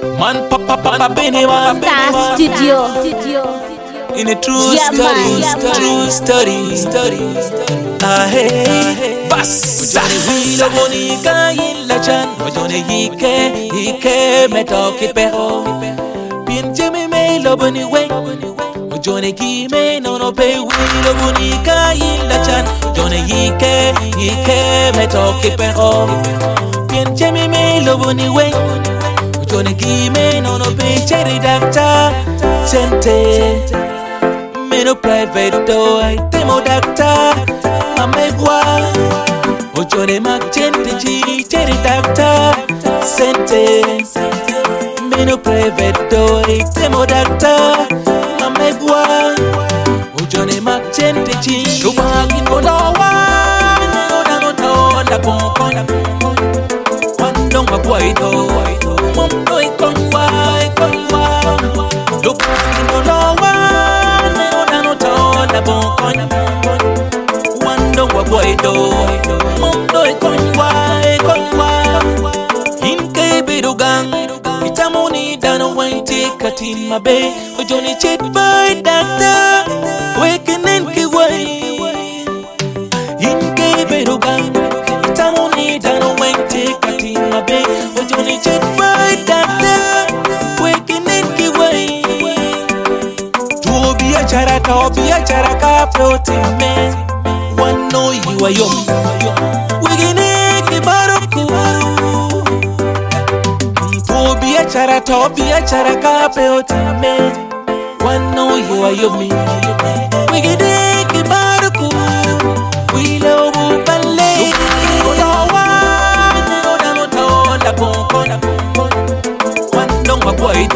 Man, papa, Benny, man, Star Studio. In a true story. Ah, hey, bassa. Ujone bonica illa chan. Ujone hike metoke pero. Pinche me lo boni way. Ujone ki me no pe wilo bonica illa chan. Ujone hike metoke pero. Pinche me lo boni way. Ujone ki me no pe cherry doctor. Sente. No private door, temo doctor, mamegwa. Ojone magente cherry doctor, sente. Me no private door, temo doctor, mamegwa. Ojone magente shubagi no lawa, no la bon. Wando magwaito, mondo ikonwa. Shubagi no lawa. Wando wa boydo mondo ikonwa inke birugang itamoni dano waiti katima be ojoni chet by doctor wekenen ki way inke birugang itamoni dano waiti katima be ojoni chet by doctor wekenen ki way Obia charaka protein man. One know you are young. We can make baroku. Obia charaka protein man. One know you are young. We can make baroku. We love ballet. One know my boy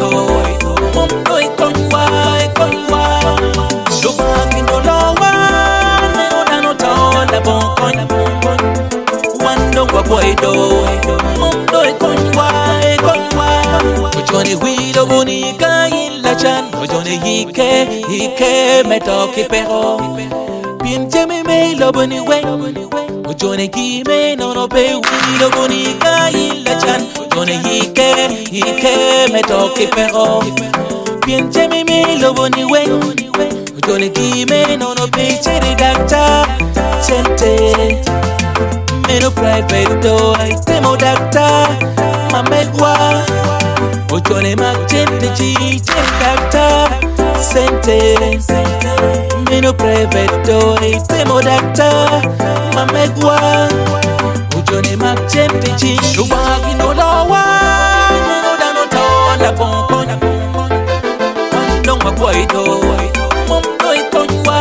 Ojone wilo bonica illa chan. Ojone hike metoke pero. Pinche me lo boni way. Ojone ki me no pe wilo bonica illa chan. Ojone hike metoke pero. Pinche me lo boni way. Ojone ki me no pe cherry doctor. Sente. Me no private door, temo doctor, mamegwa. Ojone magente cherry doctor, sente. Me no private door, temo doctor, mamegwa. Ojone magente shubagi no lawa, no la bon. Wando magwaito, mondo ikonwa.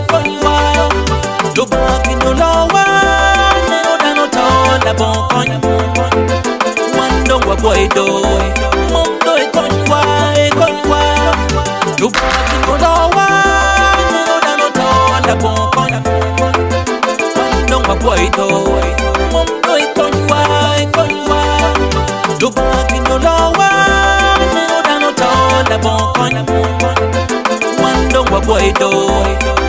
Shubagi no lawa. La bon Wando wa boydo mondo ikonwa Lubaki no lawa la bon Wando wa boydo mondo ikonwa Lubaki no lawa la bon Wando wa boydo